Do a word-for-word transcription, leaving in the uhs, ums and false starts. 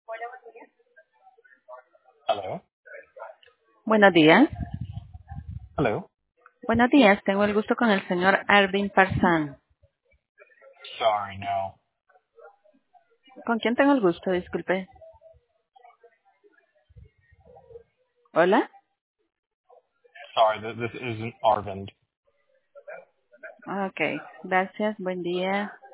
Hello. Buenos días. Hello. Buenos días. Tengo el gusto con el señor Arvin Parsan. Sorry, no. ¿Con quién tengo el gusto? Disculpe. Hola. Sorry, th- this isn't Arvind. Ok. Gracias. Buen día.